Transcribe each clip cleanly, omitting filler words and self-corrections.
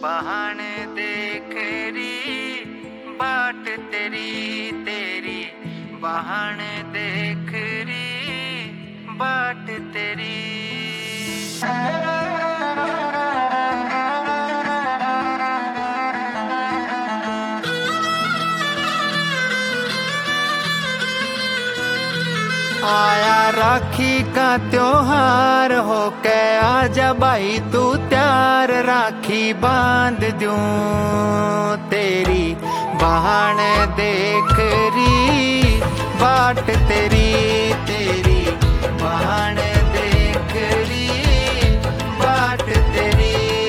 बहाने देख री बाट तेरी तेरी बहाने देख री बाट तेरी। आया राखी का त्योहार हो के आजा भाई तू त्यार, राखी बांध दूं तेरी बहाने देख री बाट तेरी तेरी बहाने देख री बाट तेरी।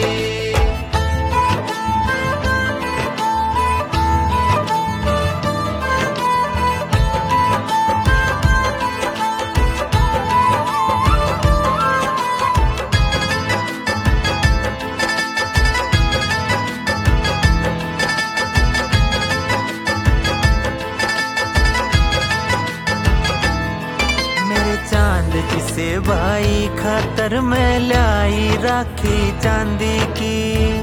चांद जिसे भाई खातर मैं लाई राखी चांदी की,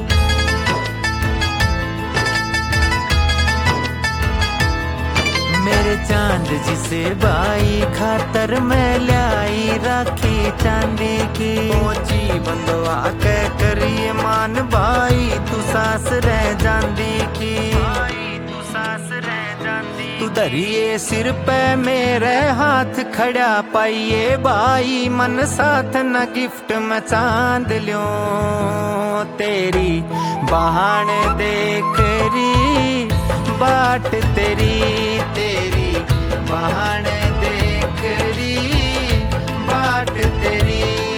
मेरे चांद जिसे भाई खातर मैं लाई राखी चांदी की। पहुंची बंदवा के करिए मान भाई तू सास रह जांदी की, तू सास रह जांदी। तू धरिए सिर पे मेरे हाथ खड़ा पाइए भाई मन साथ न गिफ्ट में चांद ल्यो तेरी बहाने देख री बाट तेरी तेरी बहाने देख री बाट तेरी।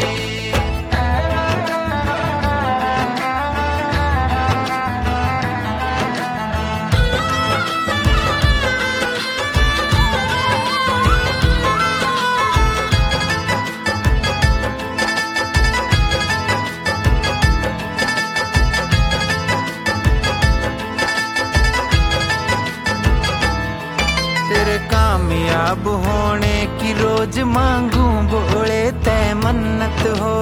तेरे कामयाब होने की रोज मांगू बोले तय मन्नत हो,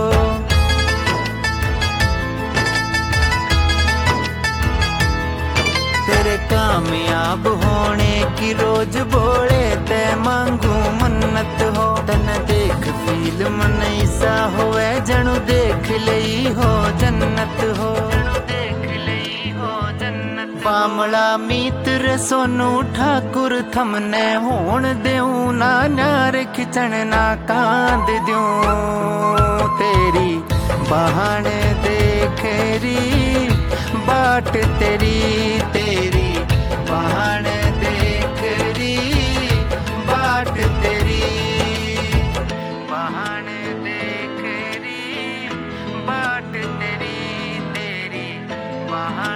तेरे कामयाब होने की रोज बोले तय मांगू मन्नत हो। तन देख फिल्म नैसा होवे जणु देख लई हो जन्नत हो, पामला मित्र सोनू ठाकुर थमने होण देऊं ना नार खिचण ना कांद दूं तेरी बहाने देख री बाट तेरी तेरी बहाने देख री बाट तेरी बहाने देख री बाट तेरी तेरी बहाने